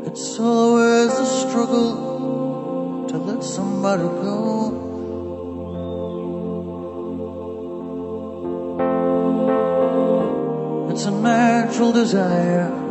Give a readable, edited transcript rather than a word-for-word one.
It's always a struggle to let somebody go. It's a natural desire